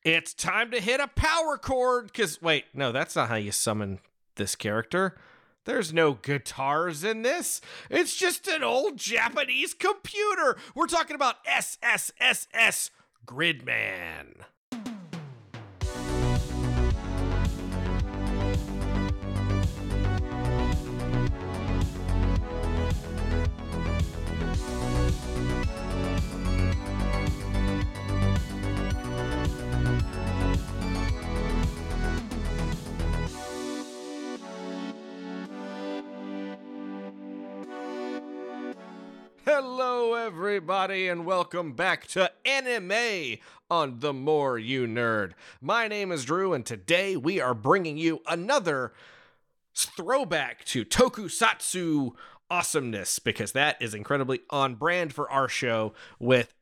It's time to hit a power chord, because, wait, no, that's not how you summon this character. There's no guitars in this. It's just an old Japanese computer. We're talking about SSSS Gridman. Hello, everybody, and welcome back to Anime on The More You Nerd. My name is Drew, and today we are bringing you another throwback to tokusatsu awesomeness, because that is incredibly on brand for our show with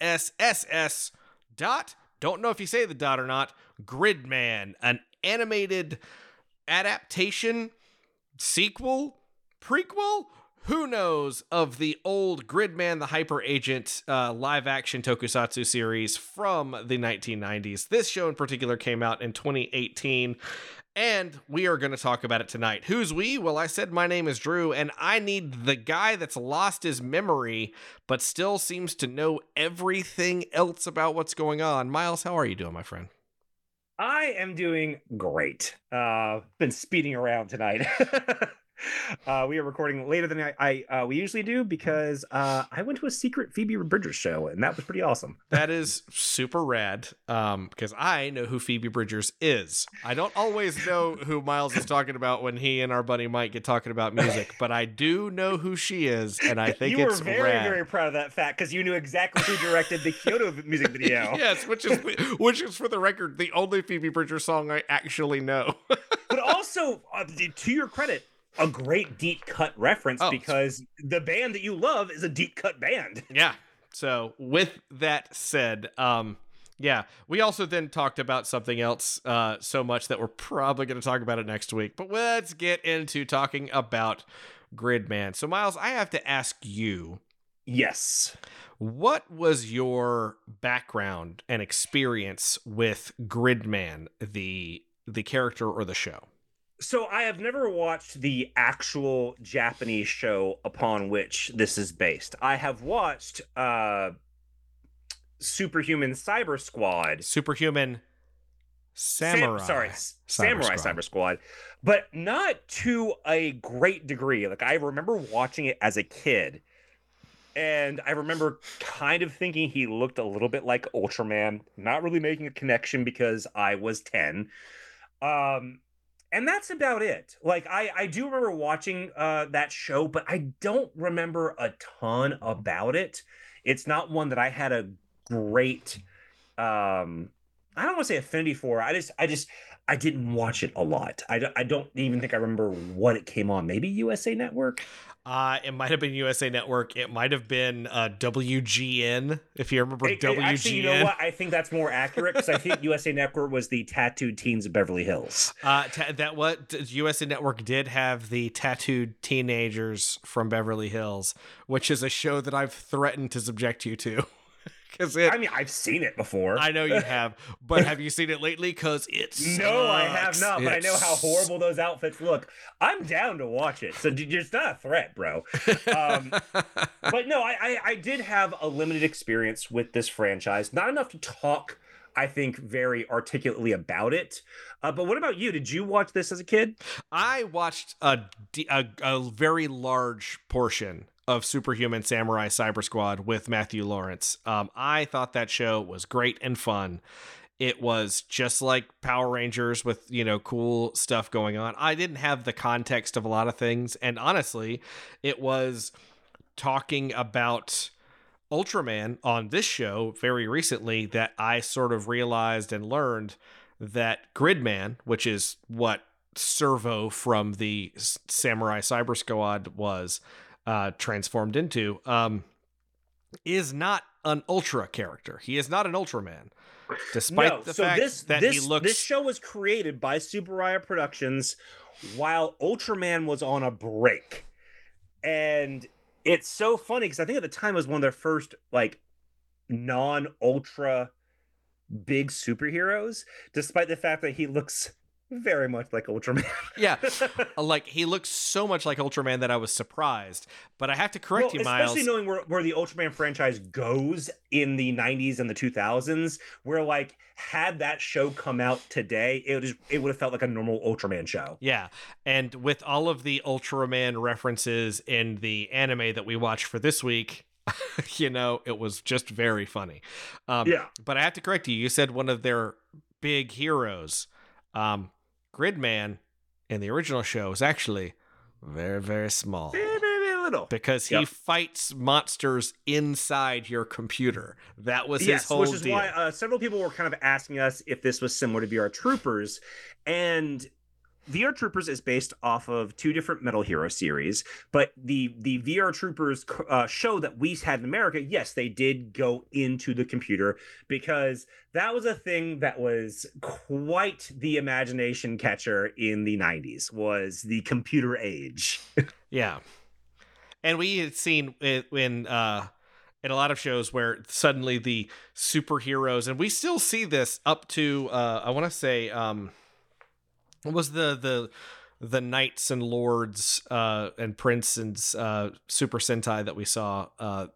SSSS dot, don't know if you say the dot or not, Gridman, an animated adaptation, sequel, prequel, who knows, of the old Gridman the Hyper Agent live-action tokusatsu series from the 1990s. This show in particular came out in 2018, and we are going to talk about it tonight. Who's we? Well, I said my name is Drew, and I need the guy that's lost his memory, but still seems to know everything else about what's going on. Miles, how are you doing, my friend? I am doing great. Been speeding around tonight. We are recording later than we usually do because I went to a secret Phoebe Bridgers show, and that was pretty awesome. That is super rad, because I know who Phoebe Bridgers is. I don't always know who Miles is talking about when he and our buddy Mike get talking about music, but I do know who she is, and I think it's You were very, rad. very proud of that fact because you knew exactly who directed the Kyoto music video. Yes, which is for the record the only Phoebe Bridgers song I actually know. But also, to your credit, a great deep cut reference because the band that you love is a deep cut band. Yeah. So with that said, yeah, we also then talked about something else so much that we're probably going to talk about it next week. But let's get into talking about Gridman. So Miles, I have to ask you. Yes. What was your background and experience with Gridman, the character or the show? So I have never watched the actual Japanese show upon which this is based. I have watched Superhuman Cyber Squad. Superhuman Samurai. Samurai Cyber Squad. But not to a great degree. Like, I remember watching it as a kid. And I remember kind of thinking he looked a little bit like Ultraman. Not really making a connection because I was 10. And that's about it. Like, I do remember watching that show, but I don't remember a ton about it. It's not one that I had a great, I don't want to say affinity for. I didn't watch it a lot. I don't even think I remember what it came on. Maybe USA Network? It might have been USA Network. It might have been WGN, if you remember WGN. Actually, you know what? I think that's more accurate because I think USA Network was the Tattooed Teens of Beverly Hills. USA Network did have the Tattooed Teenagers from Beverly Hills, which is a show that I've threatened to subject you to. I've seen it before. I know you have, but have you seen it lately? Because it's no, I have not. But I know how horrible those outfits look. I'm down to watch it, so it's not a threat, bro. But no, I did have a limited experience with this franchise. Not enough to talk, I think, very articulately about it. But what about you? Did you watch this as a kid? I watched a very large portion of Superhuman Samurai Cyber Squad with Matthew Lawrence. I thought that show was great and fun. It was just like Power Rangers with, cool stuff going on. I didn't have the context of a lot of things. And honestly, it was talking about Ultraman on this show very recently that I sort of realized and learned that Gridman, which is what Servo from the Samurai Cyber Squad was transformed into, is not an Ultra character. He is not an Ultraman, despite the fact that he looks... This show was created by Tsuburaya Productions while Ultraman was on a break. And it's so funny because I think at the time it was one of their first, like, non-Ultra big superheroes, despite the fact that he looks very much like Ultraman. Yeah, like he looks so much like Ultraman that I was surprised. But I have to correct you, Miles. Especially knowing where the Ultraman franchise goes in the 90s and the 2000s, where like had that show come out today, it would have felt like a normal Ultraman show. Yeah, and with all of the Ultraman references in the anime that we watched for this week, it was just very funny. Yeah. But I have to correct you. You said one of their big heroes. Gridman in the original show is actually very, very small. Very, very little. Because he fights monsters inside your computer. That was his whole deal. Which is why several people were kind of asking us if this was similar to VR Troopers. And VR Troopers is based off of two different Metal Hero series, but the VR Troopers show that we had in America, yes, they did go into the computer because that was a thing that was quite the imagination catcher in the 90s, was the computer age. Yeah. And we had seen it in a lot of shows where suddenly the superheroes, and we still see this up to, I want to say, what was the Knights and Lords and Prince and Super Sentai that we saw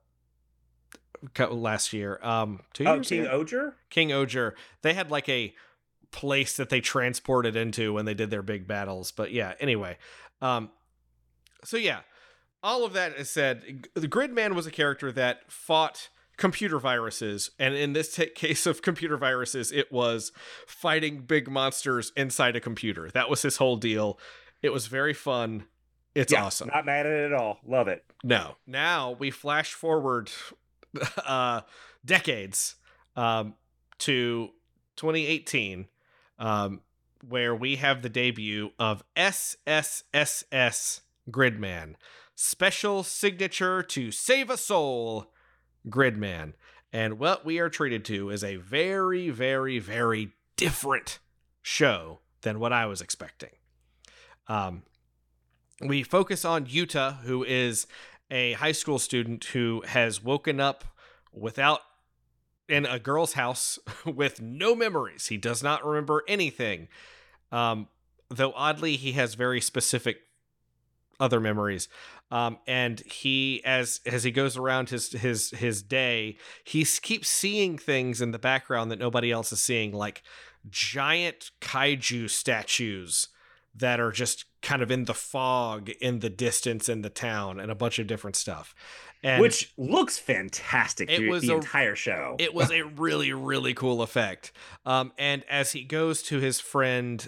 last year? 2 years King ago? Oger? King Oger. They had like a place that they transported into when they did their big battles. But yeah, anyway. So yeah, all of that is said. The Gridman was a character that fought computer viruses, and in this case of computer viruses, it was fighting big monsters inside a computer. That was his whole deal. It was very fun. It's awesome. Not mad at it at all. Love it. No. Now we flash forward decades to 2018, where we have the debut of SSSS Gridman, special signature to save a soul Gridman. And what we are treated to is a very, very, very different show than what I was expecting. We focus on Yuta, who is a high school student who has woken up in a girl's house with no memories. He does not remember anything. Though oddly, he has very specific other memories. And he, as he goes around his day, he keeps seeing things in the background that nobody else is seeing, like giant kaiju statues that are just kind of in the fog in the distance in the town, and a bunch of different stuff. And which looks fantastic through the entire show. It was a really, really cool effect. And as he goes to his friend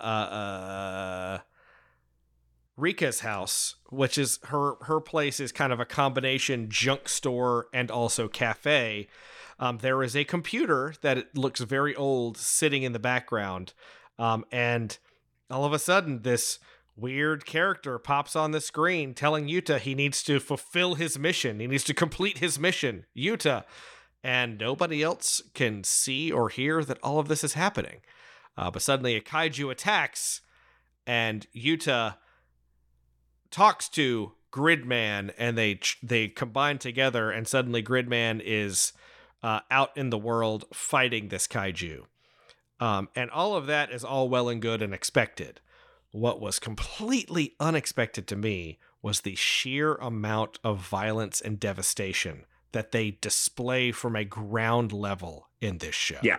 Rika's house, which is her place is kind of a combination junk store and also cafe. There is a computer that looks very old sitting in the background. And all of a sudden, this weird character pops on the screen telling Yuta he needs to fulfill his mission. He needs to complete his mission. Yuta. And nobody else can see or hear that all of this is happening. But suddenly a kaiju attacks, and Yuta talks to Gridman, and they combine together, and suddenly Gridman is out in the world fighting this kaiju. And all of that is all well and good and expected. What was completely unexpected to me was the sheer amount of violence and devastation that they display from a ground level in this show. Yeah.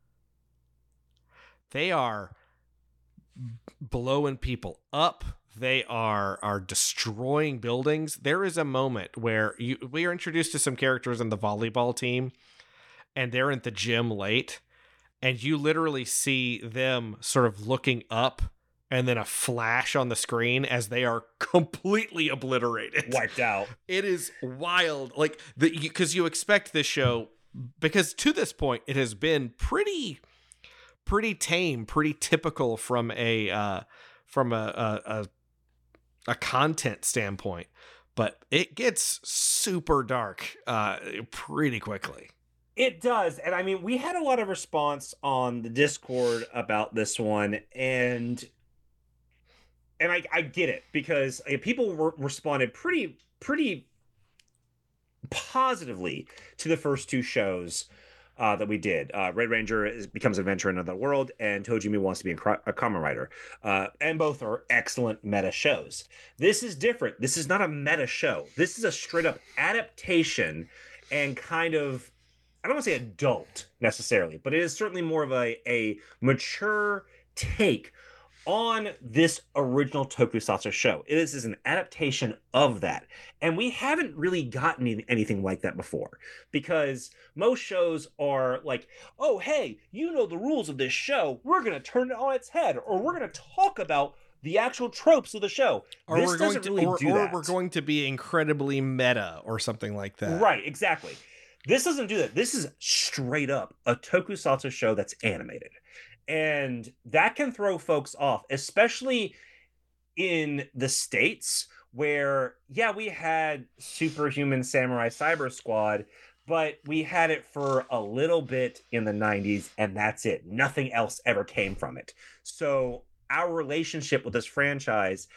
They are blowing people up. They are destroying buildings. There is a moment where we are introduced to some characters in the volleyball team, and they're in the gym late, and you literally see them sort of looking up, and then a flash on the screen as they are completely obliterated. Wiped out. It is wild. Like, because you expect this show, because to this point, it has been pretty tame, pretty typical from a content standpoint, but it gets super dark pretty quickly. It does. And I mean, we had a lot of response on the Discord about this one, and I get it, because people responded pretty positively to the first two shows. that we did. Red Ranger becomes an adventurer in another world, and Tojimi wants to be a Kamen Rider. And both are excellent meta shows. This is different. This is not a meta show. This is a straight up adaptation and kind of, I don't want to say adult necessarily, but it is certainly more of a mature take on this original tokusatsu show. This is an adaptation of that. And we haven't really gotten anything like that before, because most shows are like, oh, hey, you know the rules of this show. We're going to turn it on its head, or we're going to talk about the actual tropes of the show. Or this we're going doesn't to, really do that. Or we're going to be incredibly meta or something like that. Right, exactly. This doesn't do that. This is straight up a tokusatsu show that's animated. And that can throw folks off, especially in the States where, yeah, we had Superhuman Samurai Cyber Squad, but we had it for a little bit in the 90s, and that's it. Nothing else ever came from it. So our relationship with this franchise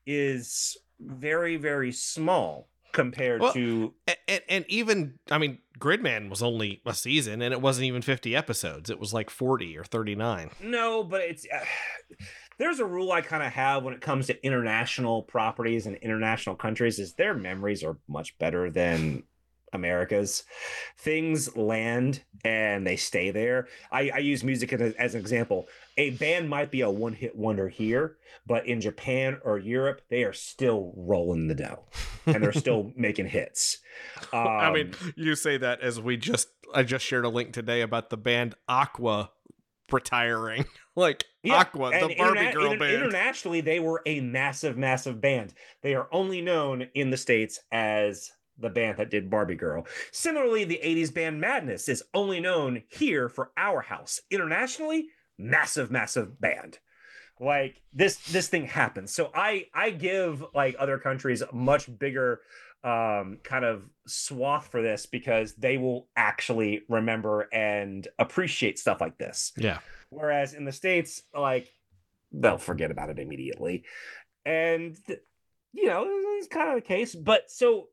is very, very small compared to... And even, I mean, Gridman was only a season, and it wasn't even 50 episodes. It was like 40 or 39. No, but it's... there's a rule I kind of have when it comes to international properties and international countries, is their memories are much better than America's. Things land and they stay there. I use music as an example. A band might be a one-hit wonder here, but in Japan or Europe, they are still rolling the dough and they're still making hits. I mean, you say that as I just shared a link today about the band Aqua retiring. Like, yeah, Aqua, the Barbie girl band. Internationally, they were a massive, massive band. They are only known in the States as the band that did Barbie Girl. Similarly, the 80s band Madness is only known here for Our House. Internationally, massive, massive band. Like, this thing happens. So I give, like, other countries a much bigger kind of swath for this, because they will actually remember and appreciate stuff like this. Yeah. Whereas in the States, like, they'll forget about it immediately. And, you know, it's kind of the case. But so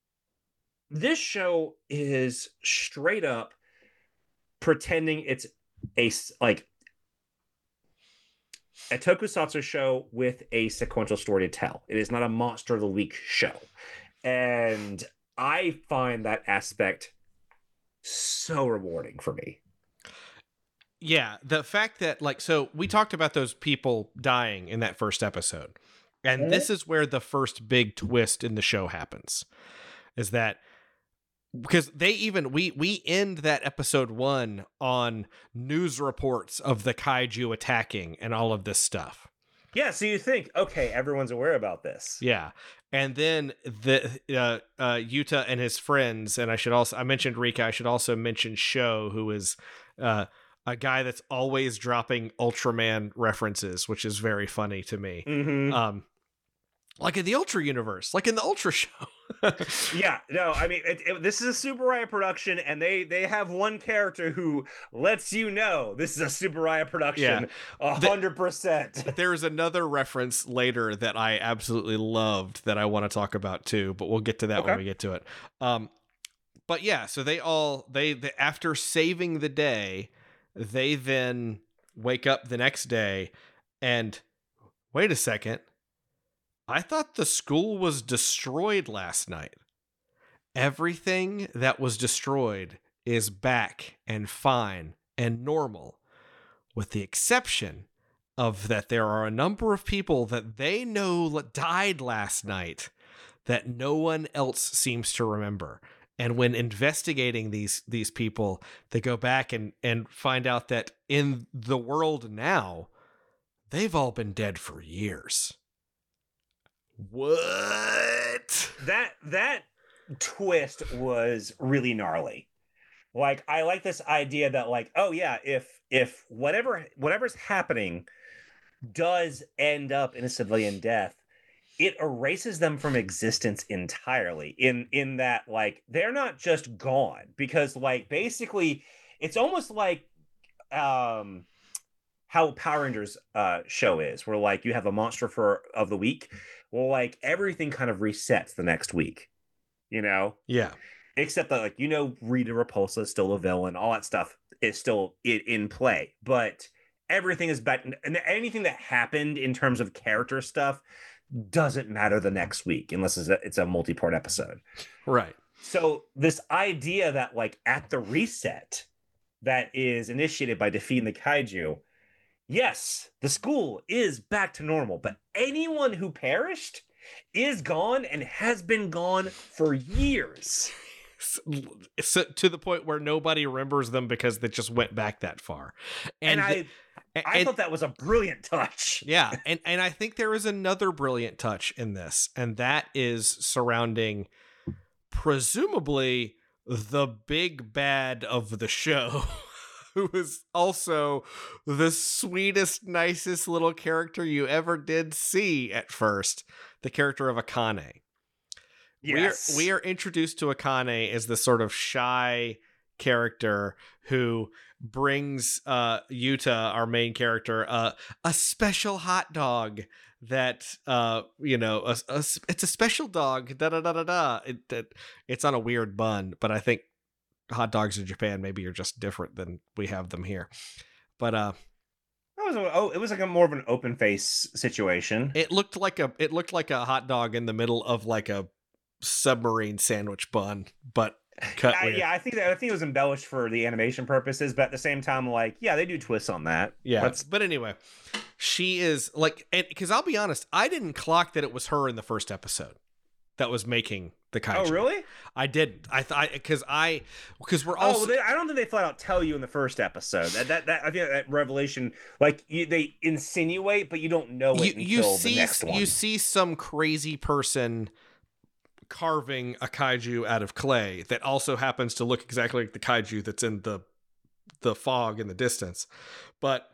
this show is straight up pretending it's a tokusatsu show with a sequential story to tell. It is not a Monster of the Week show. And I find that aspect so rewarding for me. Yeah, the fact that, like, so we talked about those people dying in that first episode. And this is where the first big twist in the show happens. Is that because we end that episode 1 on news reports of the kaiju attacking and all of this stuff. Yeah, so you think, okay, everyone's aware about this. Yeah. And then the Yuta and his friends, and I mentioned Rika, I should also mention Sho, who is a guy that's always dropping Ultraman references, which is very funny to me. Mm-hmm. Like in the Ultra universe, like in the Ultra show. Yeah, no, I mean, this is a Super Raya production, and they have one character who lets you know this is a Super Raya production, 100%. There's another reference later that I absolutely loved that I want to talk about too, but we'll get to that when we get to it. But yeah, so they after saving the day, they then wake up the next day and wait a second. I thought the school was destroyed last night. Everything that was destroyed is back and fine and normal, with the exception of that there are a number of people that they know died last night that no one else seems to remember. And when investigating these people, they go back and find out that in the world now, they've all been dead for years. What? That twist was really gnarly. Like, I like this idea that, like, oh yeah, if whatever's happening does end up in a civilian death, it erases them from existence entirely. In that, like, they're not just gone, because, like, basically it's almost like how Power Rangers show is, where, like, you have a monster of the week. Well, like, everything kind of resets the next week, you know? Yeah. except that, like, Rita Repulsa is still a villain. All that stuff is still in play, but everything is back. And anything that happened in terms of character stuff doesn't matter the next week unless it's a multi-part episode. Right. So this idea that, like, at the reset that is initiated by defeating the kaiju, yes, the school is back to normal, but anyone who perished is gone and has been gone for years. So, to the point where nobody remembers them because they just went back that far. And I thought that was a brilliant touch. Yeah, and I think there is another brilliant touch in this, and that is surrounding presumably the big bad of the show, who is also the sweetest, nicest little character you ever did see at first, the character of Akane. Yes. We are introduced to Akane as the sort of shy character who brings Yuta, our main character, a special hot dog that it's a special dog. Da da da da da. It's on a weird bun, but I think hot dogs in Japan maybe are just different than we have them here. But it was like a more of an open face situation. It looked like a hot dog in the middle of like a submarine sandwich bun, but cut weird. I think it was embellished for the animation purposes, but at the same time, like, yeah, they do twists on that. Yeah, but anyway, she is like, because I'll be honest, I didn't clock that it was her in the first episode that was making the kaiju. Oh, really? I didn't. I thought because we're also. I don't think they flat out tell you in the first episode that I think that revelation, like, they insinuate, but you don't know it until the next one. You see some crazy person carving a kaiju out of clay that also happens to look exactly like the kaiju that's in the fog in the distance, but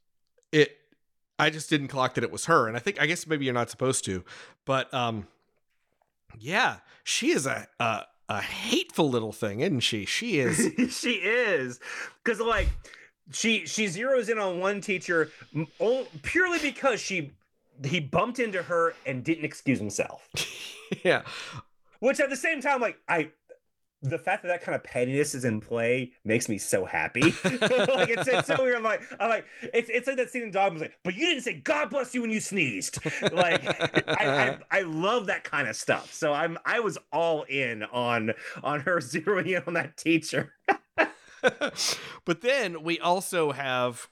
I just didn't clock that it was her, and I guess maybe you're not supposed to, but yeah, she is a hateful little thing, isn't she? She is. She is, because, like, she zeroes in on one teacher purely because he bumped into her and didn't excuse himself. Yeah. Which at the same time, like, the fact that kind of pettiness is in play makes me so happy. Like, it's so weird. I'm like, it's like that scene in Dogma's like, but you didn't say God bless you when you sneezed. Like, I love that kind of stuff. So I was all in on her zeroing in on that teacher. But then we also have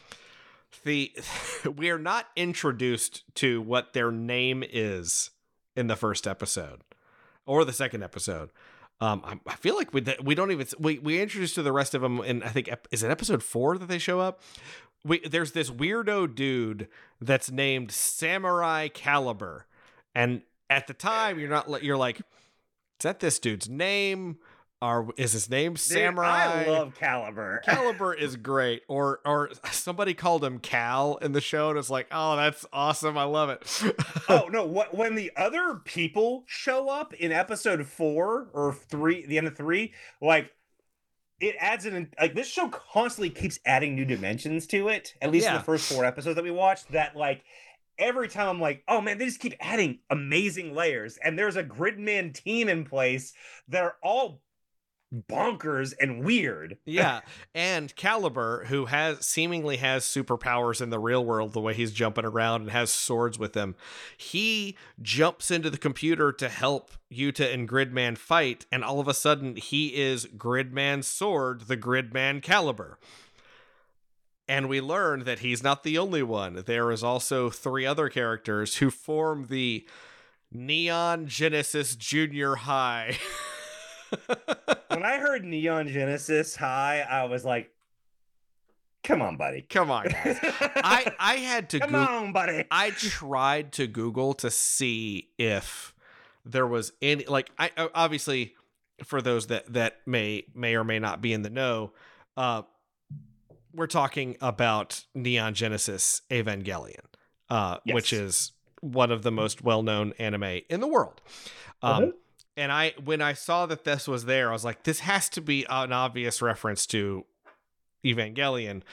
we are not introduced to what their name is in the first episode or the second episode. I feel like we don't even we introduced to the rest of them in, I think, is it episode 4 that they show up? There's this weirdo dude that's named Samurai Caliber, and at the time you're like, is that this dude's name? Is his name Samurai? Dude, I love Caliber. Caliber is great. Or somebody called him Cal in the show, and it's like, oh, that's awesome. I love it. Oh, no. When the other people show up in episode 4 or 3, the end of 3, like, it adds in, like, this show constantly keeps adding new dimensions to it, at least in the first 4 episodes that we watched, that, like, every time I'm like, oh man, they just keep adding amazing layers. And there's a Gridman team in place that are all bonkers and weird. Yeah, and Caliber, who seemingly has superpowers in the real world, the way he's jumping around and has swords with him, he jumps into the computer to help Yuta and Gridman fight, and all of a sudden he is Gridman's sword, the Gridman Caliber. And we learn that he's not the only one. There is also 3 other characters who form the Neon Genesis Junior High. When I heard Neon Genesis High, I was like, come on, buddy. Come on, guys. I had to Come on, buddy. I tried to Google to see if there was any, like, I obviously, for those that may or may not be in the know, we're talking about Neon Genesis Evangelion, yes, which is one of the most well-known anime in the world. And when I saw that this was there, I was like, this has to be an obvious reference to Evangelion.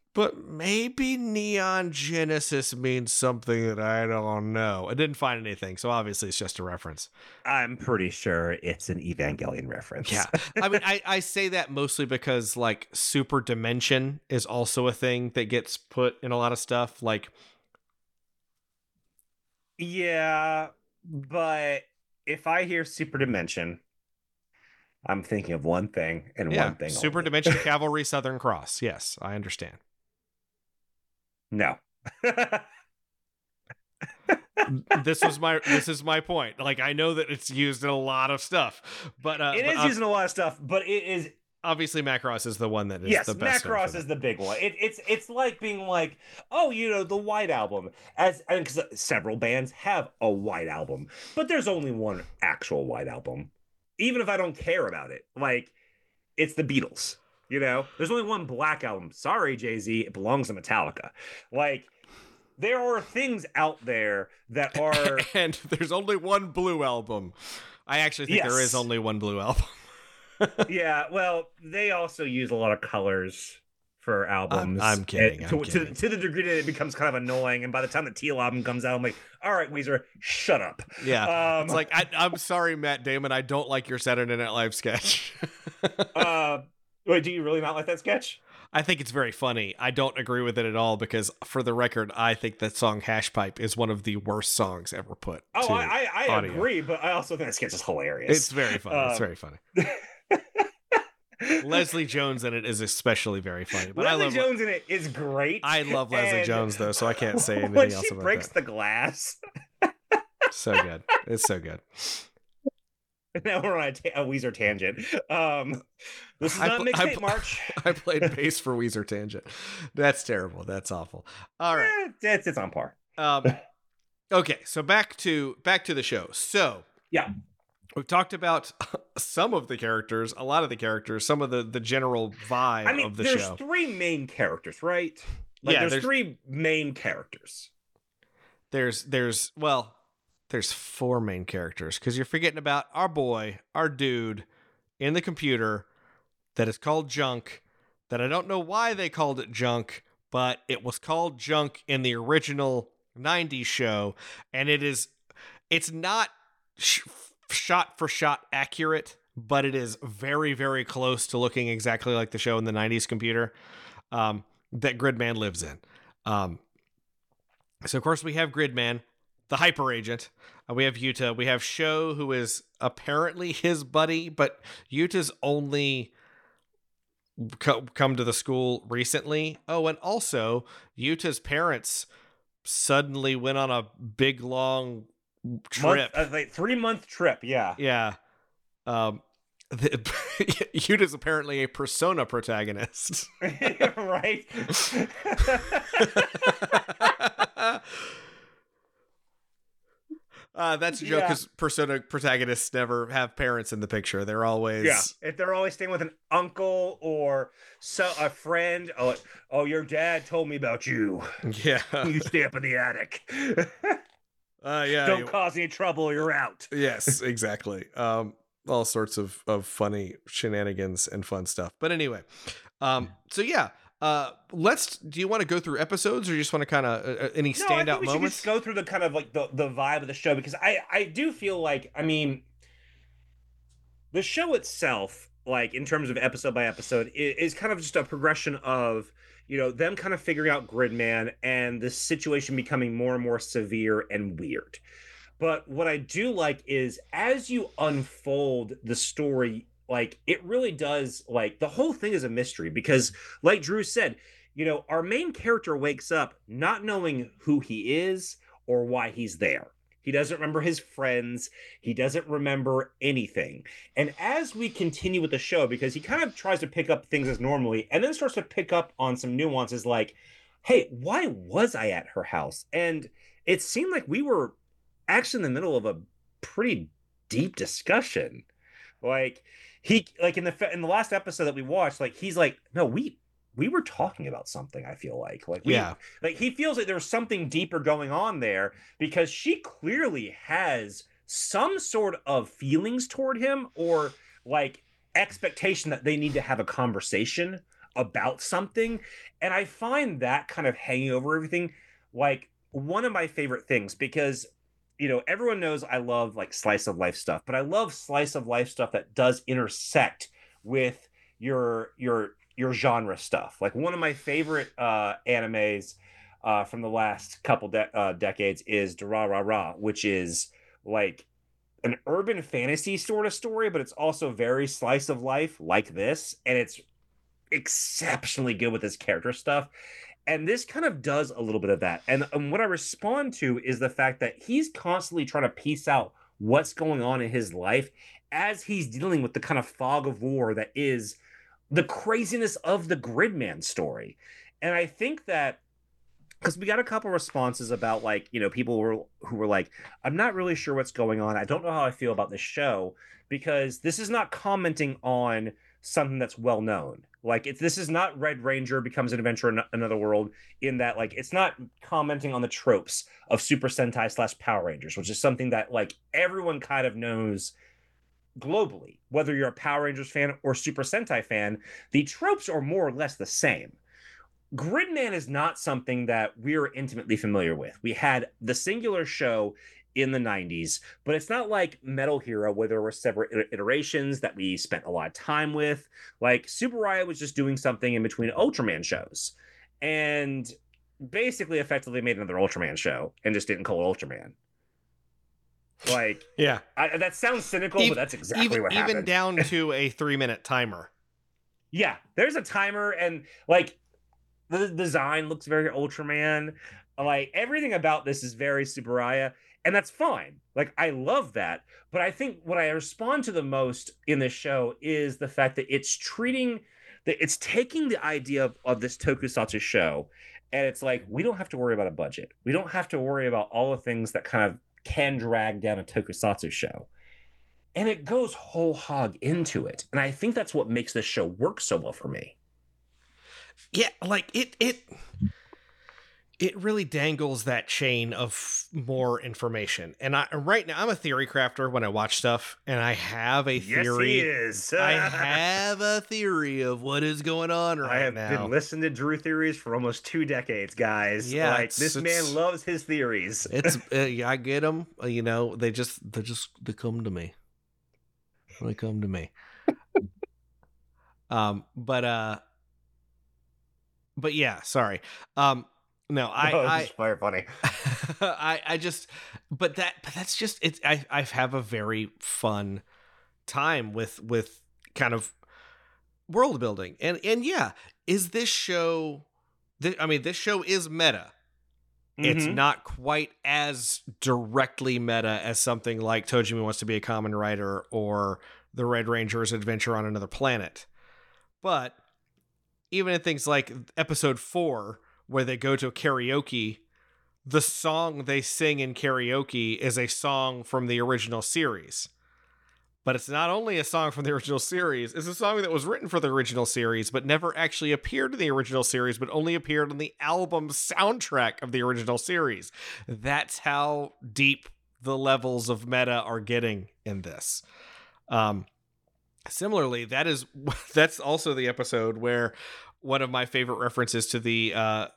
But maybe Neon Genesis means something that I don't know. I didn't find anything, so obviously it's just a reference. I'm pretty sure it's an Evangelion reference. Yeah. I mean, I say that mostly because, like, super dimension is also a thing that gets put in a lot of stuff. Like, Yeah, but if I hear Super Dimension, I'm thinking of one thing and yeah, one thing super only. dimension cavalry Southern Cross. Yes, I understand. No. This is my point. Like, I know that it's used in a lot of stuff, but It is using a lot of stuff, but it is obviously Macross is the one that is yes, the best. Macross is the big one. It's like being like, oh, the White Album, as because several bands have a White Album, but there's only one actual White Album. Even if I don't care about it, like it's the Beatles. There's only one Black Album. Sorry, Jay-Z, it belongs to Metallica. Like, there are things out there that are and there's only one Blue Album. I actually think there is only one Blue Album. Yeah, well, they also use a lot of colors for albums. I'm kidding. To the degree that it becomes kind of annoying, and by the time the Teal album comes out, I'm like, all right, Weezer, shut up. Yeah, it's like, I'm sorry, Matt Damon, I don't like your Saturday Night Live sketch. Wait, do you really not like that sketch? I think it's very funny. I don't agree with it at all because, for the record, I think that song Hash Pipe is one of the worst songs ever put. Oh, I agree, but I also think that sketch is hilarious. It's very funny. It's very funny. Leslie Jones in it is especially very funny. But Leslie Jones in it is great. I love Leslie Jones, though, so I can't say anything else about that. When she breaks the glass. So good. It's so good. Now we're on a Weezer tangent. This is not Mixtape March. I played bass for Weezer Tangent. That's terrible. That's awful. All right. It's on par. Okay, so back to the show. So yeah, we've talked about some of the characters, a lot of the characters, some of the general vibe of the show. There's three main characters, right? There's three main characters. There's four main characters because you're forgetting about our boy, our dude in the computer that is called Junk, that I don't know why they called it Junk, but it was called Junk in the original 90s show, and it's not shot for shot accurate, but it is very, very close to looking exactly like the show in the 90s computer that Gridman lives in. So, of course, we have Gridman, the hyper agent. We have Yuta. We have Sho, who is apparently his buddy, but Yuta's only come to the school recently. Oh, and also Yuta's parents suddenly went on a big, long trip. 3-month trip, yeah. Yeah. Yuta's apparently a Persona protagonist. Right? That's a joke because Persona protagonists never have parents in the picture. They're always... Yeah, if they're always staying with an uncle or a friend. Oh, your dad told me about you. Yeah. You stay up in the attic. Yeah. Don't cause any trouble, you're out. Yes, exactly. All sorts of funny shenanigans and fun stuff. But anyway, so yeah. Do you want to go through episodes or you just want to kind of any standout moments? Should just go through the kind of like the vibe of the show, because I do feel like, I mean, the show itself, like in terms of episode by episode, is kind of just a progression of, them kind of figuring out Gridman and the situation becoming more and more severe and weird. But what I do like is as you unfold the story, like, it really does, like, the whole thing is a mystery because, like Drew said, our main character wakes up not knowing who he is or why he's there. He doesn't remember his friends. He doesn't remember anything. And as we continue with the show, because he kind of tries to pick up things as normally and then starts to pick up on some nuances like, hey, why was I at her house? And it seemed like we were actually in the middle of a pretty deep discussion. Like, he, like, in the last episode that we watched, like, he's like, no, we were talking about something. I feel like he feels like there's something deeper going on there because she clearly has some sort of feelings toward him or like expectation that they need to have a conversation about something. And I find that kind of hanging over everything like one of my favorite things because everyone knows I love like slice of life stuff, but I love slice of life stuff that does intersect with your genre stuff. Like one of my favorite animes from the last couple decades is Durarara, which is like an urban fantasy sort of story, but it's also very slice of life like this, and it's exceptionally good with his character stuff. And this kind of does a little bit of that. And what I respond to is the fact that he's constantly trying to piece out what's going on in his life as he's dealing with the kind of fog of war that is the craziness of the Gridman story. And I think that because we got a couple responses about like people who were like, I'm not really sure what's going on, I don't know how I feel about this show, because this is not commenting on something that's well known. Like this is not Red Ranger becomes an adventurer in another world, in that like it's not commenting on the tropes of Super Sentai / Power Rangers, which is something that like everyone kind of knows globally. Whether you're a Power Rangers fan or Super Sentai fan, the tropes are more or less the same. Gridman is not something that we're intimately familiar with. We had the singular show in the 90s, but it's not like Metal Hero where there were several iterations that we spent a lot of time with. Like Super Riot was just doing something in between Ultraman shows and basically effectively made another Ultraman show and just didn't call it Ultraman. Like, yeah, that sounds cynical, but that's exactly what happened. Even down to a 3-minute timer. Yeah, there's a timer, and like the design looks very Ultraman. Like everything about this is very Tsuburaya, and that's fine. Like I love that, but I think what I respond to the most in this show is the fact that it's taking the idea of this tokusatsu show, and it's like, we don't have to worry about a budget. We don't have to worry about all the things that kind of can drag down a tokusatsu show. And it goes whole hog into it. And I think that's what makes this show work so well for me. Yeah, like it really dangles that chain of more information. And right now I'm a theory crafter when I watch stuff, and I have a theory. Yes, he is. I have a theory of what is going on right now. I have been listening to Drew theories for almost 2 decades, guys. Yeah, like this man loves his theories. It's I get them. They come to me. They come to me. But yeah, sorry. No, it's very funny. but that's just it's. I have a very fun time with kind of world building, and yeah, is this show? This show is meta. Mm-hmm. It's not quite as directly meta as something like Tojimi Wants to Be a Kamen Rider or the Red Ranger's Adventure on Another Planet, but even in things like episode 4, where they go to karaoke, the song they sing in karaoke is a song from the original series. But it's not only a song from the original series, it's a song that was written for the original series, but never actually appeared in the original series, but only appeared on the album soundtrack of the original series. That's how deep the levels of meta are getting in this. Similarly, that's also the episode where one of my favorite references to the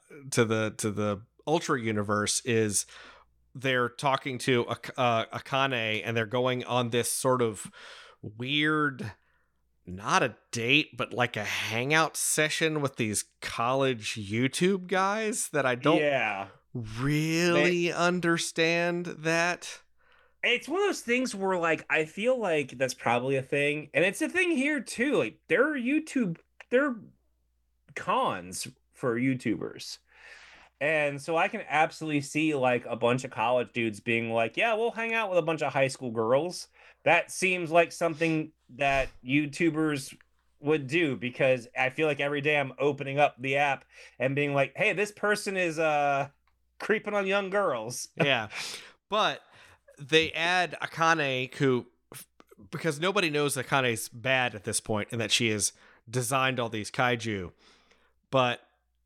Ultra universe is they're talking to Akane, and they're going on this sort of weird, not a date, but like a hangout session with these college YouTube guys that I don't really understand that. It's one of those things where, like, I feel like that's probably a thing, and it's a thing here too. Like, there are cons for YouTubers, and so I can absolutely see like a bunch of college dudes being like, "Yeah, we'll hang out with a bunch of high school girls." That seems like something that YouTubers would do, because I feel like every day I'm opening up the app and being like, "Hey, this person is creeping on young girls." Yeah, but they add Akane, who, because nobody knows Akane's bad at this point and that she has designed all these kaiju, but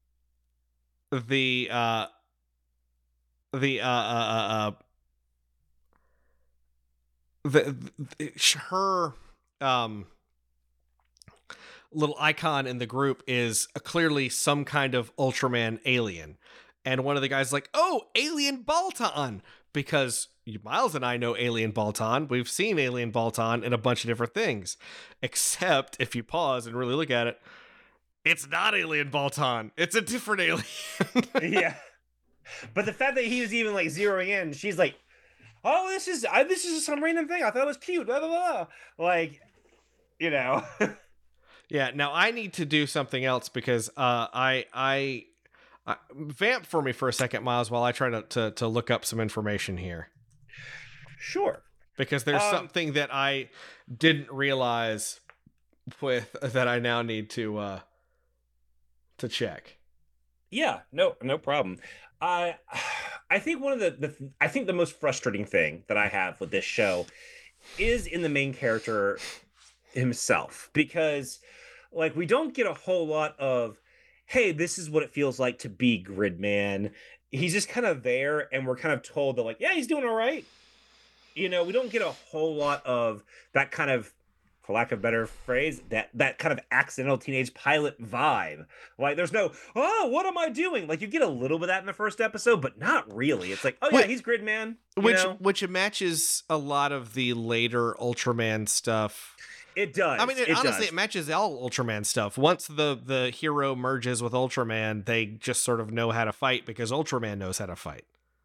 her little icon in the group is clearly some kind of Ultraman alien. And one of the guys is like, oh, Alien Baltan, because Miles and I know Alien Baltan. We've seen Alien Baltan in a bunch of different things. Except if you pause and really look at it, it's not Alien Baltan. It's a different alien. Yeah. But the fact that he was even like zeroing in, she's like, oh, this is some random thing. I thought it was cute. Blah, blah, blah. Like, you know. Yeah, now I need to do something else because I vamp for me for a second, Miles, while I try to look up some information here. Sure. Because there's something that I didn't realize with that I now need to check. Yeah, no problem. I think one of I think the most frustrating thing that I have with this show is in the main character himself, because like we don't get a whole lot of, hey, this is what it feels like to be Gridman. He's just kind of there, and we're kind of told that like, yeah, he's doing all right. You know, we don't get a whole lot of that kind of, for lack of a better phrase, that kind of accidental teenage pilot vibe. Like there's no, oh, what am I doing? Like you get a little bit of that in the first episode, but not really. It's like, oh yeah, he's Gridman. Which matches a lot of the later Ultraman stuff. It does. I mean, honestly, it matches all Ultraman stuff. Once the hero merges with Ultraman, they just sort of know how to fight because Ultraman knows how to fight.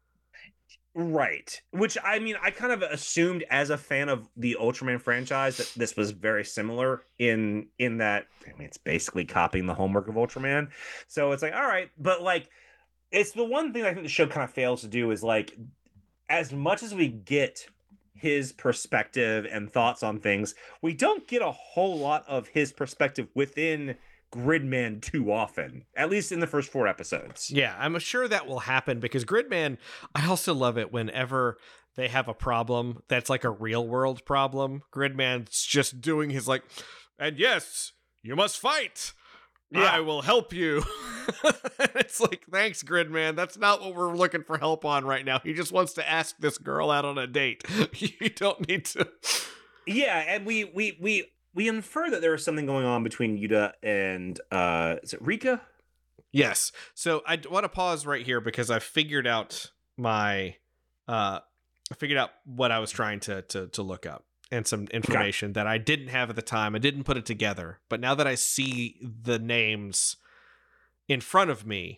Right. Which, I mean, I kind of assumed as a fan of the Ultraman franchise that this was very similar in that, I mean, it's basically copying the homework of Ultraman. So it's like, all right, but like, it's the one thing I think the show kind of fails to do is like, as much as we get his perspective and thoughts on things, we don't get a whole lot of his perspective within Gridman too often, at least in the first 4 episodes. Yeah, I'm sure that will happen because Gridman, I also love it whenever they have a problem that's like a real world problem. Gridman's just doing his like, and yes, you must fight. Yeah. I will help you. It's like, thanks, Gridman. That's not what we're looking for help on right now. He just wants to ask this girl out on a date. You don't need to. Yeah, and we infer that there is something going on between Yuta and is it Rika? Yes. So I want to pause right here because I figured out what I was trying to look up and some information that I didn't have at the time. I didn't put it together, but now that I see the names in front of me,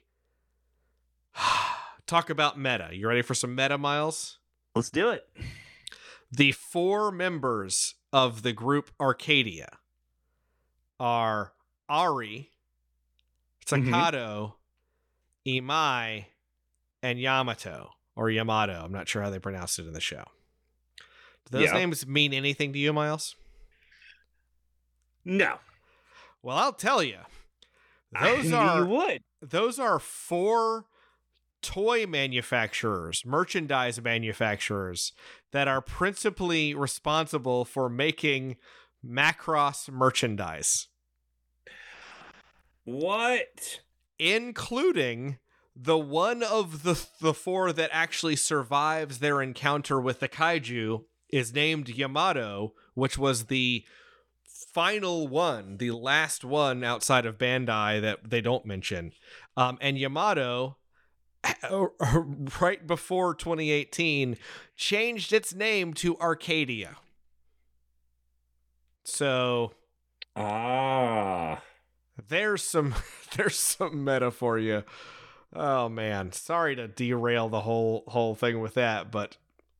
talk about meta. You ready for some meta, Miles? Let's do it. The 4 members of the group Arcadia are Ari, Takato, Imai, and Yamato, or Yamato. I'm not sure how they pronounce it in the show. Do those names mean anything to you, Miles? No. Well, I'll tell you. Those are 4 toy manufacturers, merchandise manufacturers that are principally responsible for making Macross merchandise. What? Including the one of the 4 that actually survives their encounter with the kaiju is named Yamato, which was the final one, the last one outside of Bandai that they don't mention. And Yamato, right before 2018, changed its name to Arcadia. So, there's some meta for you. Oh man, sorry to derail the whole thing with that, but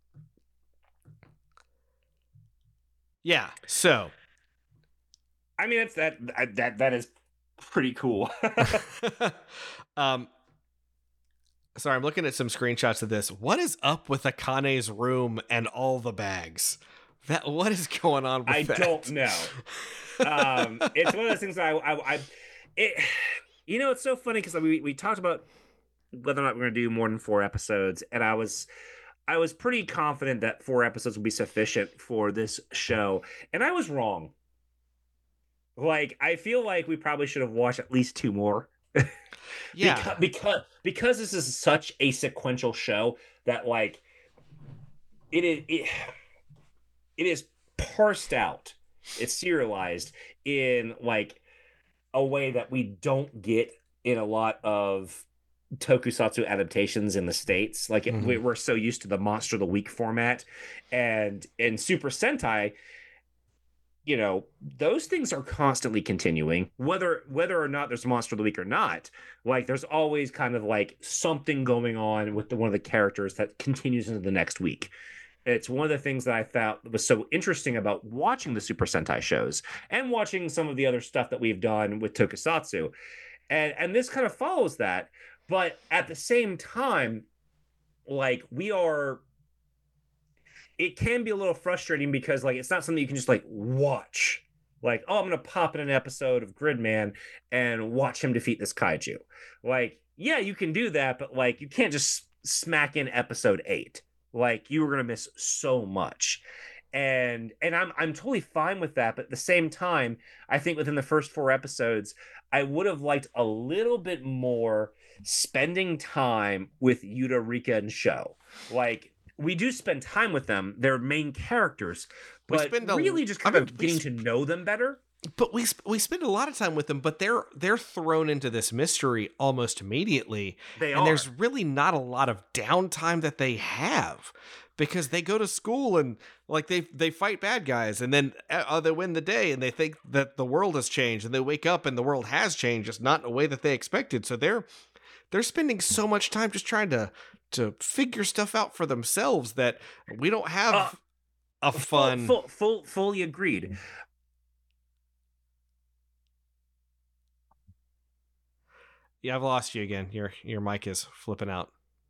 yeah. So, I mean, it's that is pretty cool. Sorry, I'm looking at some screenshots of this. What is up with Akane's room and all the bags? What is going on with that? I don't know. It's one of those things that it's so funny because we talked about whether or not we're going to do more than 4 episodes, and I was pretty confident that 4 episodes would be sufficient for this show, and I was wrong. Like, I feel like we probably should have watched at least 2 more. Yeah, because this is such a sequential show that like it is parsed out, it's serialized in like a way that we don't get in a lot of tokusatsu adaptations in the States. Like we're so used to the Monster of the Week format, and in Super Sentai, you know, those things are constantly continuing, whether or not there's Monster of the Week or not. Like there's always kind of like something going on with one of the characters that continues into the next week. It's one of the things that I thought was so interesting about watching the Super Sentai shows and watching some of the other stuff that we've done with Tokusatsu. And this kind of follows that. But at the same time, like it can be a little frustrating because like it's not something you can just like watch. Like, oh, I'm gonna pop in an episode of Gridman and watch him defeat this kaiju. Like, yeah, you can do that, but like you can't just smack in episode 8. Like you were gonna miss so much. And I'm totally fine with that, but at the same time, I think within the first 4 episodes, I would have liked a little bit more spending time with Yuta, Rika, and Sho. Like we do spend time with them; they're main characters, but really just kind of getting to know them better. But we spend a lot of time with them, but they're thrown into this mystery almost immediately. And there's really not a lot of downtime that they have, because they go to school and like they fight bad guys, and then they win the day, and they think that the world has changed, and they wake up and the world has changed, just not in a way that they expected. So they're spending so much time just trying to figure stuff out for themselves that we don't have a fun. Fully agreed. Yeah, I've lost you again. Your mic is flipping out.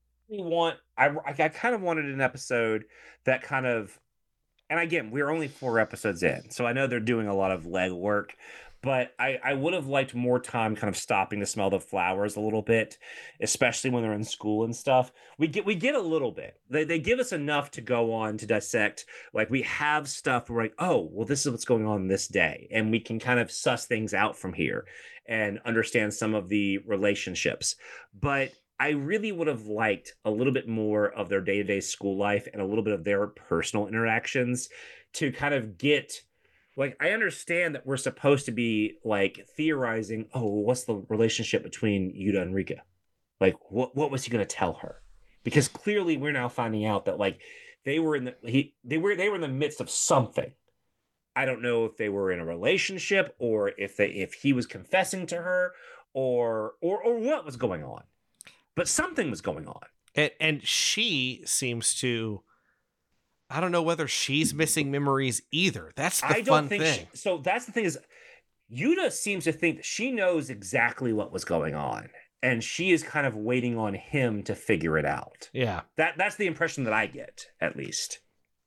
I kind of wanted an episode that kind of, and again, we're only 4 episodes in, so I know they're doing a lot of leg work, but I would have liked more time kind of stopping to smell the flowers a little bit, especially when they're in school and stuff. We get a little bit. They give us enough to go on to dissect. Like we have stuff where like, oh, well, this is what's going on this day, and we can kind of suss things out from here and understand some of the relationships. But I really would have liked a little bit more of their day-to-day school life and a little bit of their personal interactions to kind of get, like, I understand that we're supposed to be like theorizing, oh, what's the relationship between Yuta and Rika? Like, what was he going to tell her? Because clearly we're now finding out that like they were in the midst of something. I don't know if they were in a relationship or if he was confessing to her or what was going on. But something was going on. And she seems to, I don't know whether she's missing memories either. That's the fun thing. So that's the thing is, Yuta seems to think that she knows exactly what was going on. And she is kind of waiting on him to figure it out. Yeah. That's the impression that I get, at least.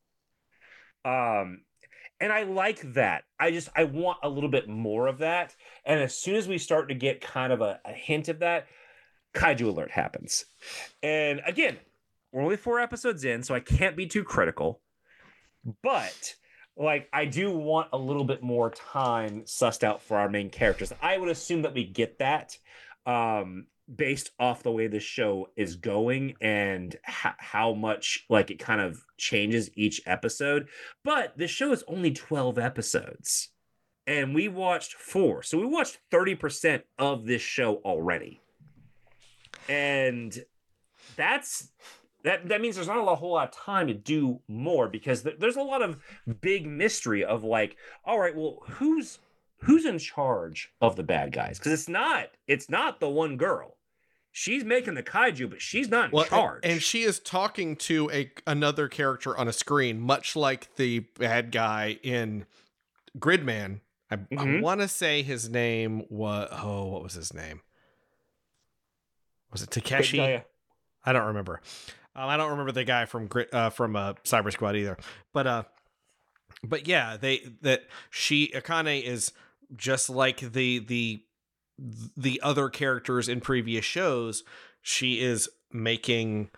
And I like that. I want a little bit more of that. And as soon as we start to get kind of a hint of that, Kaiju Alert happens. And again, we're only 4 episodes in, so I can't be too critical. But like I do want a little bit more time sussed out for our main characters. I would assume that we get that based off the way the show is going and how much like it kind of changes each episode. But the show is only 12 episodes. And we watched 4. So we watched 30% of this show already. And that means there's not a whole lot of time to do more, because there's a lot of big mystery of like, all right, well, who's in charge of the bad guys? Because it's not the one girl. She's making the kaiju, but she's not in charge. And she is talking to another character on a screen, much like the bad guy in Gridman. I want to say his name was, what was his name? Was it Takeshi? I don't remember. I don't remember the guy from Cyber Squad either. But yeah, Akane is just like the other characters in previous shows. She is making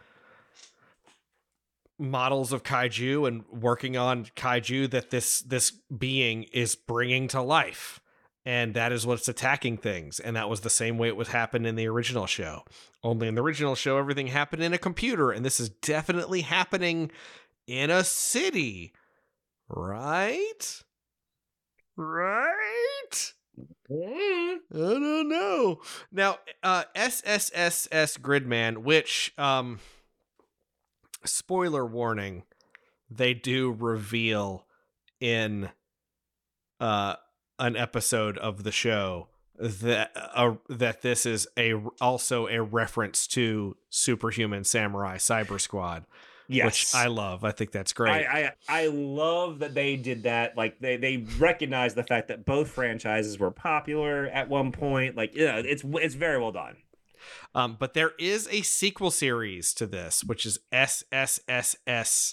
models of kaiju and working on kaiju that this being is bringing to life. And that is what's attacking things. And that was the same way it would happen in the original show. Only in the original show, everything happened in a computer. And this is definitely happening in a city. Right? I don't know. Now, SSSS Gridman, which, spoiler warning, they do reveal in an episode of the show that this is also a reference to Superhuman Samurai Cyber Squad. Yes. Which I love. I think that's great. I love that they did that. Like they recognize the fact that both franchises were popular at one point. Like, yeah, it's very well done. But there is a sequel series to this, which is SSSS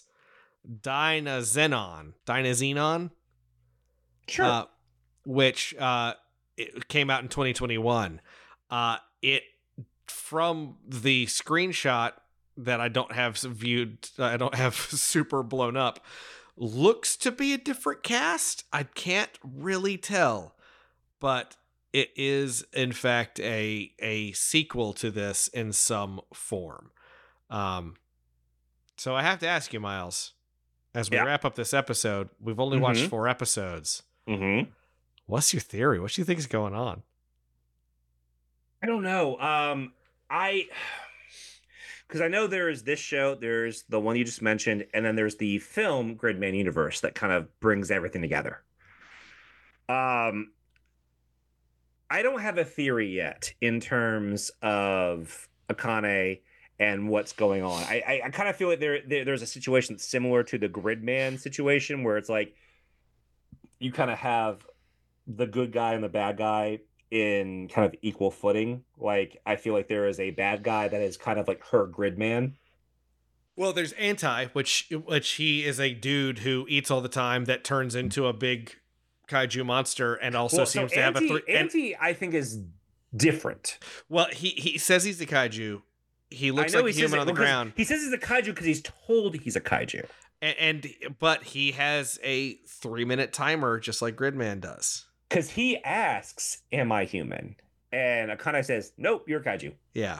Dynazenon. Sure. Which it came out in 2021. It, from the screenshot that I don't have super blown up, looks to be a different cast. I can't really tell, but it is in fact a sequel to this in some form. So I have to ask you, Miles, as we wrap up this episode, we've only watched 4 episodes. Mm-hmm. What's your theory? What do you think is going on? I don't know. Because I know there's this show, there's the one you just mentioned, and then there's the film Gridman Universe that kind of brings everything together. I don't have a theory yet in terms of Akane and what's going on. I kind of feel like there's a situation that's similar to the Gridman situation, where it's like you kind of have the good guy and the bad guy in kind of equal footing. Like, I feel like there is a bad guy that is kind of like her Gridman. Well, there's Anti, which he is a dude who eats all the time that turns into a big kaiju monster, and also seems to have a Anti, I think, is different. Well, he says he's a kaiju. He looks like a human on the ground. He says he's a kaiju because he's told he's a kaiju. But he has a 3-minute timer, just like Gridman does. Because he asks, "Am I human?" And Akane says, "Nope, you're a kaiju." Yeah.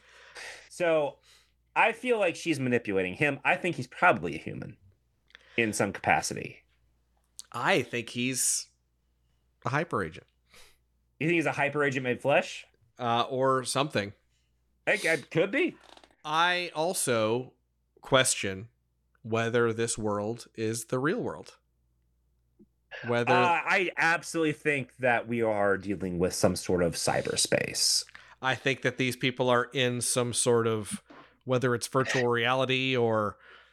So I feel like she's manipulating him. I think he's probably a human in some capacity. I think he's a hyper agent. You think he's a hyper agent made flesh? Or something. It could be. I also question whether this world is the real world. Whether I absolutely think that we are dealing with some sort of cyberspace. I think that these people are in some sort of, whether it's virtual reality or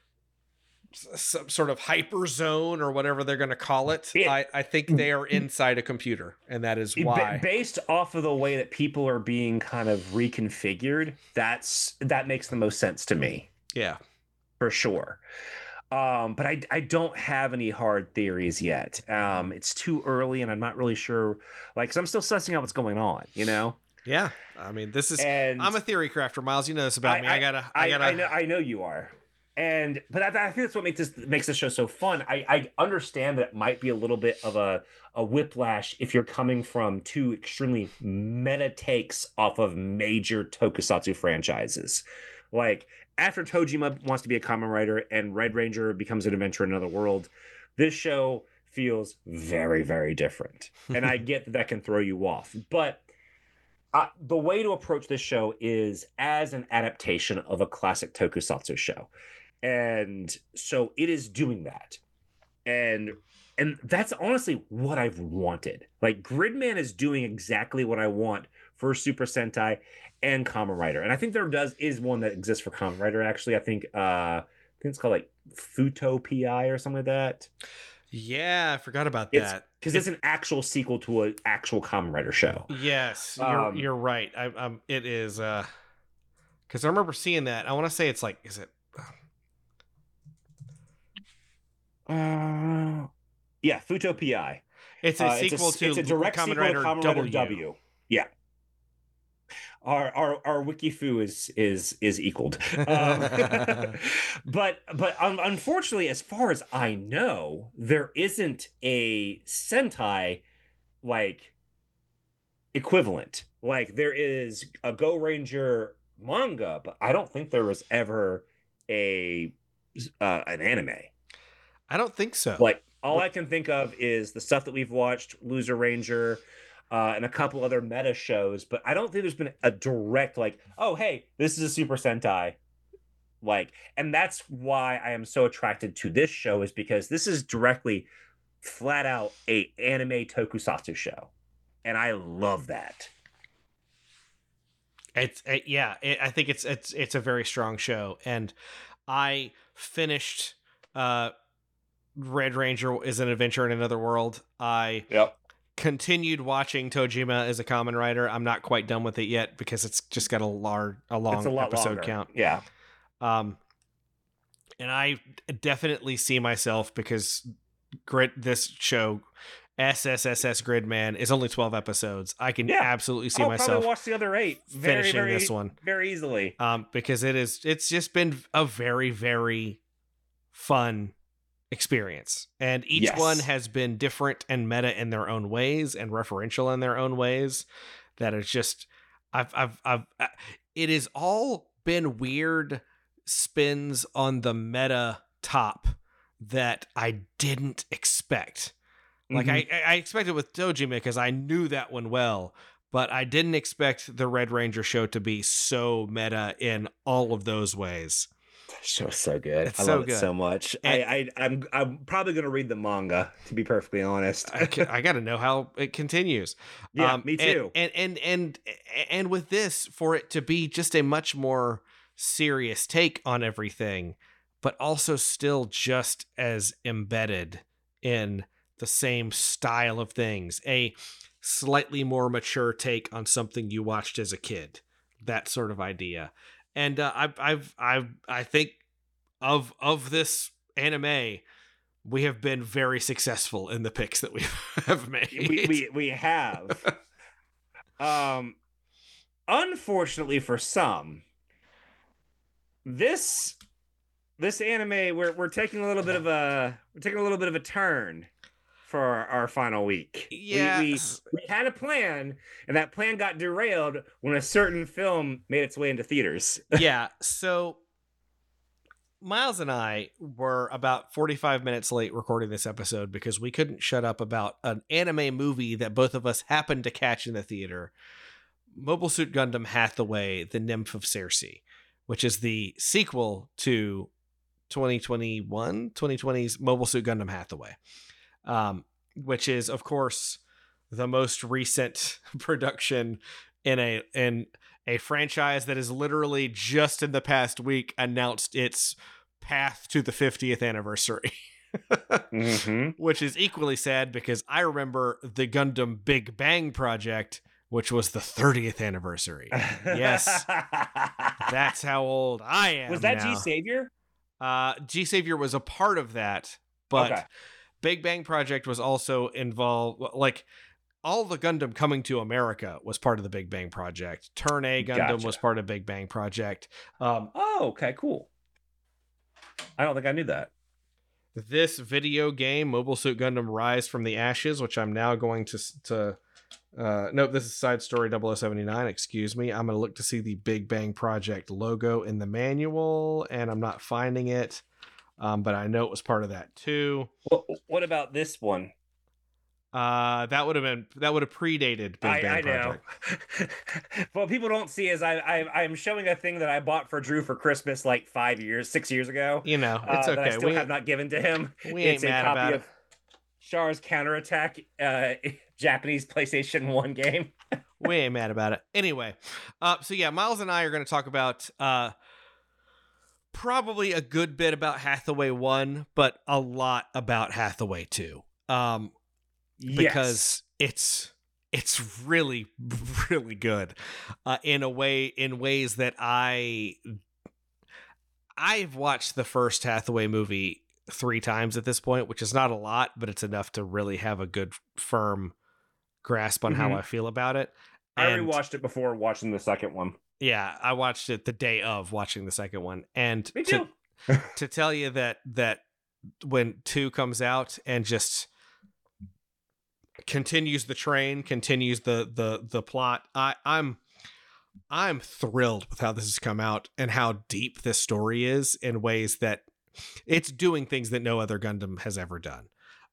some sort of hyper zone or whatever they're going to call it. I think they are inside a computer, and that is why. Based off of the way that people are being kind of reconfigured, that makes the most sense to me. Yeah, for sure. But I don't have any hard theories yet. It's too early, and I'm not really sure. Like, 'cause I'm still sussing out what's going on, you know? Yeah. I mean, I'm a theory crafter, Miles. You know this about me. I know you are. But I think that's what makes this show so fun. I understand that it might be a little bit of a whiplash if you're coming from 2 extremely meta takes off of major tokusatsu franchises. Like, after Tojima wants to be a Kamen Rider and Red Ranger becomes an adventure in another world, this show feels very, very different. And I get that can throw you off. But the way to approach this show is as an adaptation of a classic tokusatsu show. And so it is doing that. And that's honestly what I've wanted. Like, Gridman is doing exactly what I want for Super Sentai and Kamen Rider. And I think there is one that exists for Kamen Rider, actually. I think it's called like Futo PI or something like that. Yeah, I forgot about that. Because it's an actual sequel to an actual Kamen Rider show. Yes, you're right. It is, because I remember seeing that. I want to say it's like, is it? Yeah, Futo PI. It's a sequel to it's a direct Kamen sequel Rider to Kamen Rider W. Yeah. Our Wikifu is equaled. But unfortunately, as far as I know, there isn't a Sentai like equivalent. Like, there is a Go Ranger manga, but I don't think there was ever an anime. I don't think so. Like, all I can think of is the stuff that we've watched, Loser Ranger. and a couple other meta shows, but I don't think there's been a direct like, oh hey, this is a Super Sentai. Like, and that's why I am so attracted to this show, is because this is directly flat out a anime tokusatsu show. And I love that. I think it's a very strong show, and I finished Red Ranger is an Adventure in Another World. I continued watching Tojima as a Kamen Rider. I'm not quite done with it yet because it's just got a long episode count. Yeah. And I definitely see myself, because this show SSSS Gridman is only 12 episodes. I can absolutely see myself probably watch the other 8 finishing this one very easily. Because it's just been a very, very fun experience, and each one has been different and meta in their own ways and referential in their own ways. That is just it has all been weird spins on the meta top that I didn't expect. Like I expected with Dojima, because I knew that one well, but I didn't expect the Red Ranger show to be so meta in all of those ways. That show's so good. It's I so love good. it so much. And I'm probably gonna read the manga, to be perfectly honest. I got to know how it continues. Yeah, me too. And with this, for it to be just a much more serious take on everything, but also still just as embedded in the same style of things, a slightly more mature take on something you watched as a kid, that sort of idea. And I think of this anime, we have been very successful in the picks that we have made. We have. Unfortunately for some, this anime, we're taking a little bit of a turn for our final week. Yeah, we had a plan, and that plan got derailed when a certain film made its way into theaters. Yeah, so Miles and I were about 45 minutes late recording this episode because we couldn't shut up about an anime movie that both of us happened to catch in the theater. Mobile Suit Gundam Hathaway, The Nymph of Circe, which is the sequel to 2020's Mobile Suit Gundam Hathaway. Which is, of course, the most recent production in a franchise that is literally just in the past week announced its path to the 50th anniversary. Which is equally sad, because I remember the Gundam Big Bang Project, which was the 30th anniversary. Yes, that's how old I am. Was that now. G-Savior? G-Savior was a part of that, but... Okay. Big Bang Project was also involved, like all the Gundam Coming to America was part of the Big Bang Project. Turn A Gundam was part of Big Bang Project. Okay, cool. I don't think I knew that. This video game, Mobile Suit Gundam Rise from the Ashes, which I'm now going to nope, this is Side Story 0079, excuse me. I'm going to look to see the Big Bang Project logo in the manual, and I'm not finding it. But I know it was part of that too. What about this one? That would have predated Big Bang Project. I know. What people don't see is I'm showing a thing that I bought for Drew for Christmas like 6 years ago. You know, it's okay. That I still have not given to him. We ain't mad about it. Char's Counterattack, Japanese PlayStation 1 game. We ain't mad about it. Anyway, so yeah, Miles and I are going to talk about probably a good bit about Hathaway 1, but a lot about Hathaway 2. Because it's really, really good in ways that I've watched the first Hathaway movie 3 times at this point, which is not a lot, but it's enough to really have a good, firm grasp on how I feel about it. I rewatched it before watching the second one. Yeah, I watched it the day of watching the second one. And me too. to tell you that when 2 comes out and just continues the train, continues the plot, I'm thrilled with how this has come out and how deep this story is in ways that it's doing things that no other Gundam has ever done.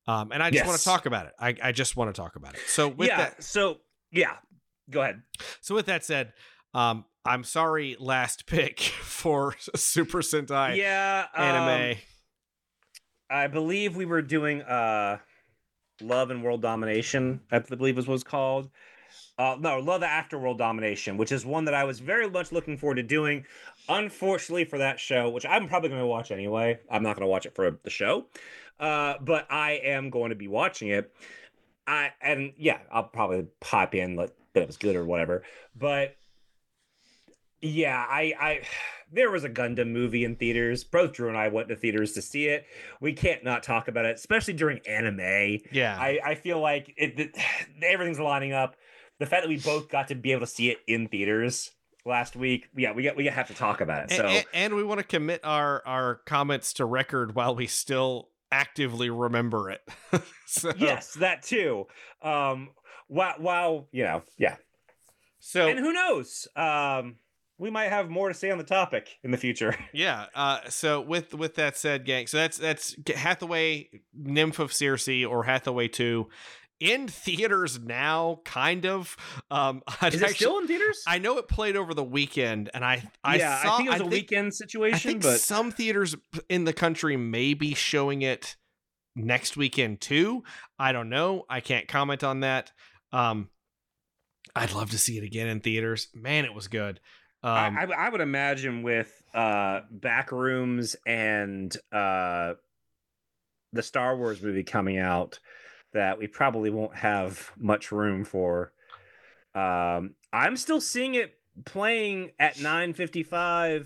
And I just want to Yes. talk about it. I just want to talk about it. So with yeah. that, So yeah, go ahead. so with that said, I'm sorry, last pick for Super Sentai Yeah. anime. I believe we were doing Love and World Domination, I believe was what it's called. No, Love After World Domination, which is one that I was very much looking forward to doing. Unfortunately for that show, which I'm probably going to watch anyway. I'm not going to watch it for the show, but I am going to be watching it. I'll probably pop in like that it was good or whatever. But yeah, I there was a Gundam movie in theaters. Both Drew and I went to theaters to see it. We can't not talk about it, especially during anime. Yeah. I feel like everything's lining up. The fact that we both got to be able to see it in theaters last week, we have to talk about it. So And we want to commit our comments to record while we still actively remember it. So, yes, that too. Wow, yeah. So And who knows? We might have more to say on the topic in the future. yeah. So with that said, gang. So that's Hathaway, Nymph of Circe, or Hathaway 2. In theaters now, kind of. Is it still in theaters? I know it played over the weekend, and I think it was a weekend situation. I think but some theaters in the country may be showing it next weekend too. I don't know. I can't comment on that. I'd love to see it again in theaters. Man, it was good. I would imagine with Backrooms and the Star Wars movie coming out that we probably won't have much room for. I'm still seeing it playing at 9:55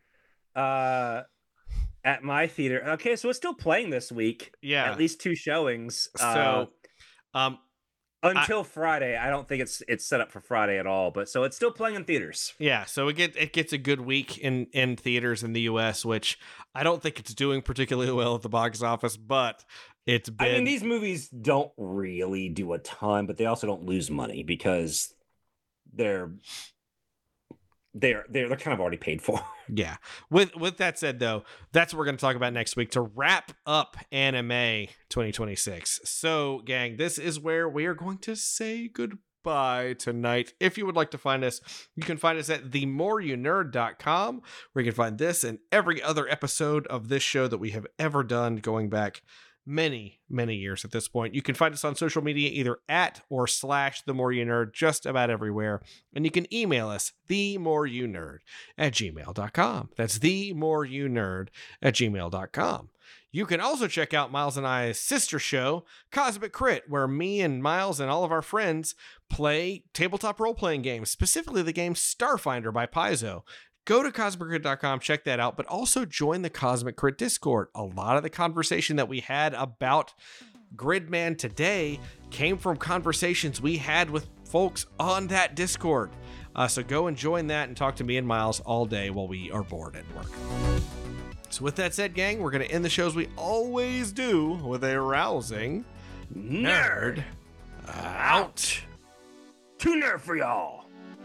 at my theater. Okay, so it's still playing this week. Yeah, at least 2 showings. So, until Friday, I don't think it's set up for Friday at all. But so it's still playing in theaters. Yeah, so it gets a good week in theaters in the U.S., which I don't think it's doing particularly well at the box office, but it's been. I mean, these movies don't really do a ton, but they also don't lose money because they're kind of already paid for. Yeah. With that said, though, that's what we're going to talk about next week to wrap up Anime 2026. So, gang, this is where we are going to say goodbye tonight. If you would like to find us, you can find us at themoreyounerd.com, where you can find this and every other episode of this show that we have ever done, going back many years at this point. You can find us on social media either at or / The More You Nerd, just about everywhere. And you can email us themoreyounerd@gmail.com. That's themoreyounerd@gmail.com. You can also check out Miles and I's sister show, Cosmic Crit, where me and Miles and all of our friends play tabletop role-playing games, specifically the game Starfinder by Paizo. Go to CosmicCrit.com, check that out, but also join the Cosmic Crit Discord. A lot of the conversation that we had about Gridman today came from conversations we had with folks on that Discord. So go and join that and talk to me and Miles all day while we are bored at work. So with that said, gang, we're going to end the show as we always do with a rousing Nerd out. Too nerd for y'all.